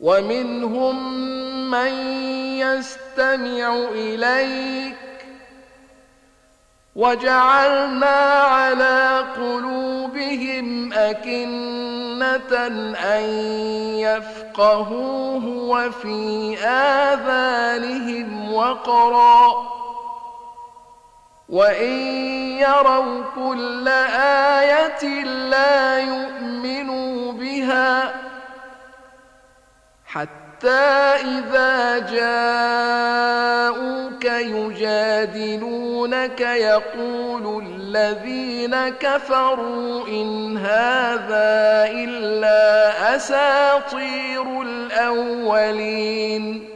ومنهم من يستمع إليك وجعلنا على قلوبهم أكنة أن يفقهوه وفي آذانهم وقرا وإن يروا كل آية لا يؤمنوا بها حتى إذا جاءوك يجادلونك يقول الذين كفروا إن هذا إلا أساطير الأولين